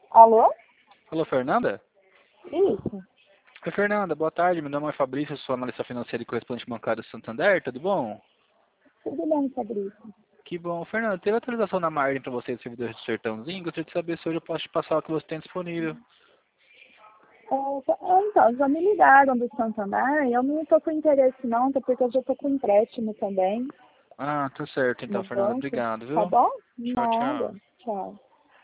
Alô? Alô, Fernanda? Isso. Oi, Fernanda, boa tarde. Meu nome é Fabrício, sou analista financeiro e correspondente bancário do Santander, tudo bom? Tudo bem, Fabrício? Que bom. Fernanda, teve atualização na margem para você do servidor do Sertãozinho? Gostaria de saber se hoje eu posso te passar o que você tem disponível. Então, já me ligaram do Santander, eu não estou com interesse não, até porque eu já estou com empréstimo também Ah, tá certo então, no Fernanda. banco. Obrigado, Tá viu? bom? Tchau, tchau. Nada. Tchau.